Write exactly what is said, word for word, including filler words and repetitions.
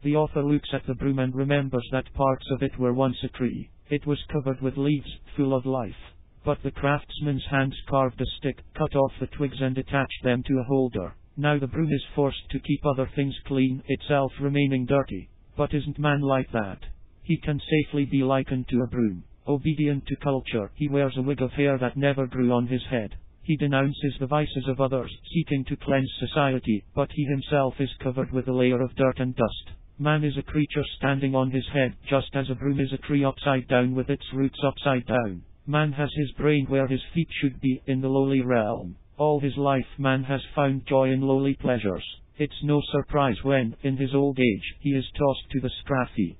The author looks at the broom and remembers that parts of it were once a tree. It was covered with leaves, full of life. But the craftsman's hands carved a stick, cut off the twigs and attached them to a holder. Now the broom is forced to keep other things clean, itself remaining dirty. But isn't man like that? He can safely be likened to a broom. Obedient to culture, he wears a wig of hair that never grew on his head. He denounces the vices of others, seeking to cleanse society, but he himself is covered with a layer of dirt and dust. Man is a creature standing on his head, just as a broom is a tree upside down with its roots upside down. Man has his brain where his feet should be, in the lowly realm. All his life man has found joy in lowly pleasures. It's no surprise when, in his old age, he is tossed to the scraffy.